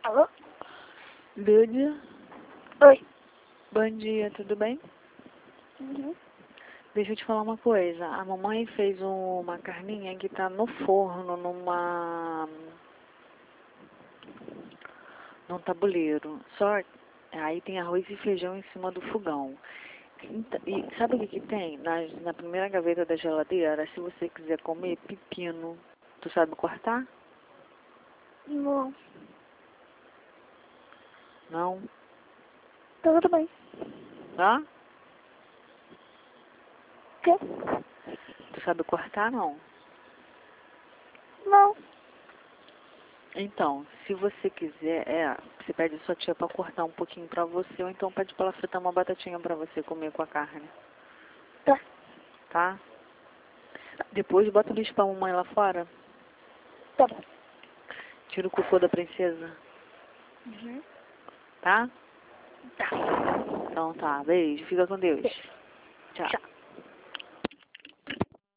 Alô? Lídia? Oi. Bom dia, tudo bem? Uhum. Deixa eu te falar uma coisa. A mamãe fez uma carninha que tá no forno, num tabuleiro. Só aí tem arroz e feijão em cima do fogão. E sabe o que que tem? Na primeira gaveta da geladeira, se você quiser comer pepino, tu sabe cortar? Não. Não? Tá tudo bem. Tá? O quê? Tu sabe cortar, não? Não. Então, se você quiser, você pede a sua tia pra cortar um pouquinho pra você, ou então pede pra ela fritar uma batatinha pra você comer com a carne, Tá. tá? Depois bota o lixo pra mamãe lá fora, Tá bom. tira o cocô da princesa, Uhum. tá? Tá. Então tá, beijo, fica com Deus. Beijo. Tchau. Tchau.